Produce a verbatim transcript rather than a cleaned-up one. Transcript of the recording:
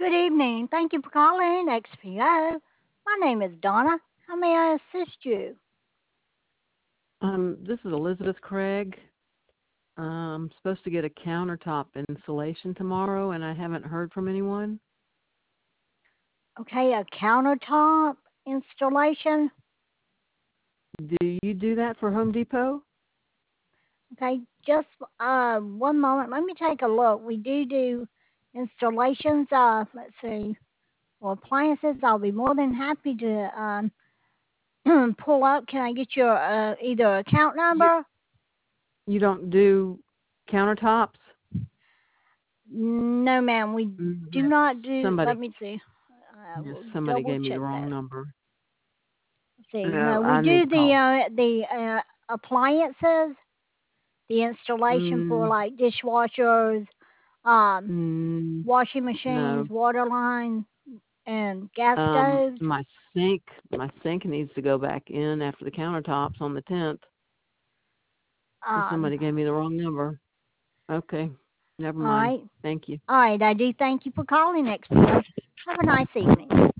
Good evening. Thank you for calling X P O. My name is Donna. How may I assist you? Um, this is Elizabeth Craig. I'm supposed to get a countertop installation tomorrow, and I haven't heard from anyone. Okay, a countertop installation. Do you do that for Home Depot? Okay, just uh, one moment. Let me take a look. We do do installations. Uh, let's see. For appliances, I'll be more than happy to um, pull up. Can I get your uh, either account You number? you don't do countertops? No, ma'am. We Mm, do Yes. not do. Let Somebody, me see. I yes, will somebody double gave me the check wrong that. number. See, No, no, we I need do to the call. uh, the uh, appliances, the installation for Mm, like dishwashers, um, mm, washing machines, no. water lines, and gas Um, stoves. my sink, my sink needs to go back in after the countertops on the tenth. So Um, somebody gave me the wrong number. Okay, never all mind. right, Thank you. all right. I do thank you for calling X P O. Have a nice evening.